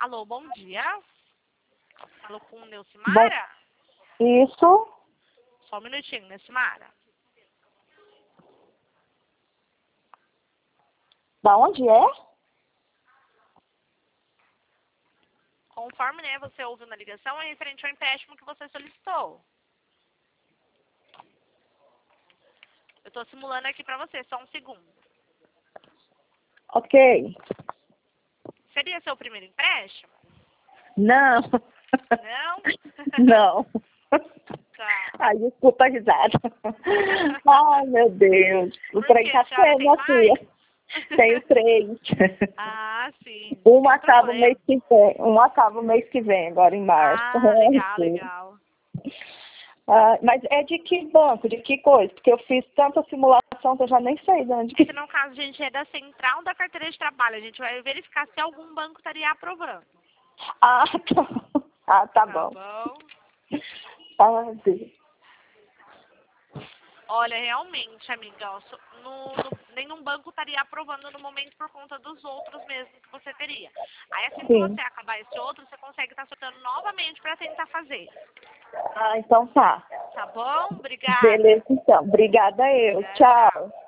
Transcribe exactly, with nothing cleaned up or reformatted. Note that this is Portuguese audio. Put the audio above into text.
Alô, bom dia. Falo com Neucimara? Isso. Só um minutinho, Neucimara. Da onde é? Conforme, né, você ouviu na ligação, é referente ao empréstimo que você solicitou. Eu tô simulando aqui pra você, só um segundo. Ok. Seria seu primeiro empréstimo? Não. Não? Não. Tá. Ai, desculpa a risada. Ai, meu Deus. O Por trem quê? tá A senhora feio, tem minha filha. mais? Tenho três. Ah, sim. Um Sem acaba o mês problema. que vem. Um acaba o mês que vem, agora em março. Ah, Ai, legal, Deus. legal. Ah, mas é de que banco? De que coisa? Porque eu fiz tanta simulação que eu já nem sei de onde É que... que no caso a gente é da central da carteira de trabalho. A gente vai verificar se algum banco estaria aprovando. Ah, tá. Ah, tá Tá bom. bom? Ah, Deus. Olha, realmente, amiga, ó, so- no, no- nenhum banco estaria aprovando no momento por conta dos outros mesmo que você teria. Aí assim que Sim. você acabar esse outro, você consegue estar soltando novamente para tentar fazer. Ah, então tá. Tá bom? Obrigada. Beleza, então. Obrigada eu. Tchau, Tchau. tchau.